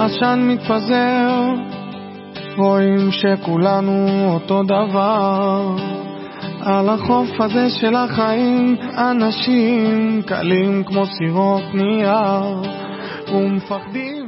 עשן מתפזר, רואים שכולנו אותו דבר. על החוף הזה של החיים אנשים קלים כמו סירות נייר ומפחדים